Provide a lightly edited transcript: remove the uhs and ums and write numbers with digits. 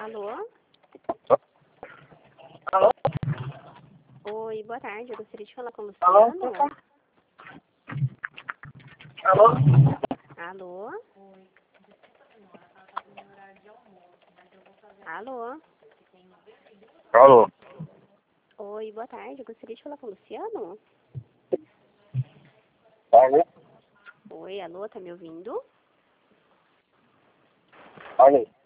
Alô? Alô? Oi, boa tarde. Eu gostaria de falar com o Alô? Luciano. Alô? Alô? Alô? Alô? Oi, boa tarde. Eu gostaria de falar com o Luciano. Alô? Oi, alô, tá me ouvindo? Alô?